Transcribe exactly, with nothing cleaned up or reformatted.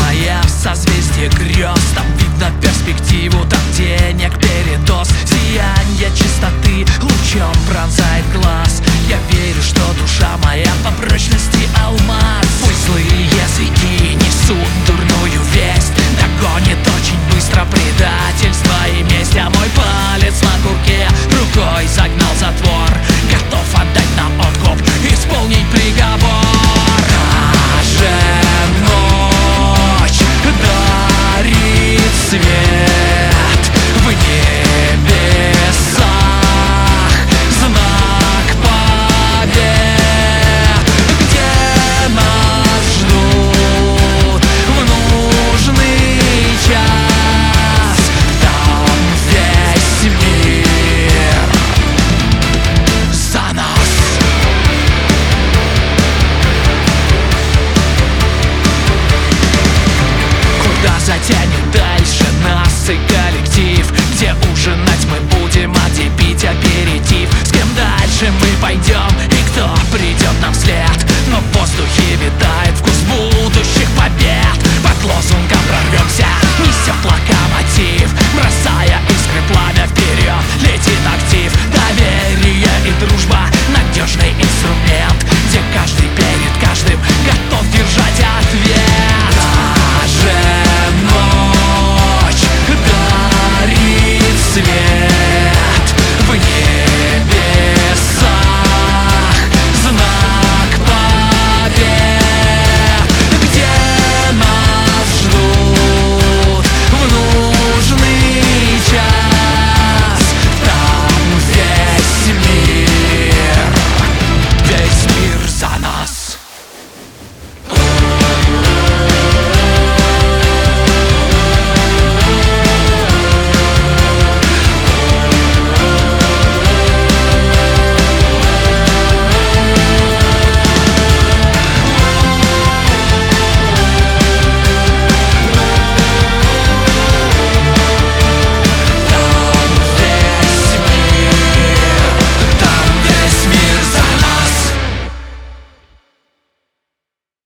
Вселенная в созвездии грез. Там видно перспективу, там денег передоз. Сияние чистоты лучом пронзает глаз. Я верю, что душа моя по прочности алмаз. Пусть злые языки несут дурную весть, догонит очень быстро предательство и месть. А мой палец на курке рукой загнал затвор, готов отдать на откуп, исполнить приговор. Даже ночь дарит свет в небесах, знак побед, где нас ждут в нужный час. Там весь мир за нас. Куда затянет дальше нас и коллектив, где ужинать мы будем, а где пить аперитив. С кем дальше мы пойдем и кто придет нам вслед, но в воздухе витает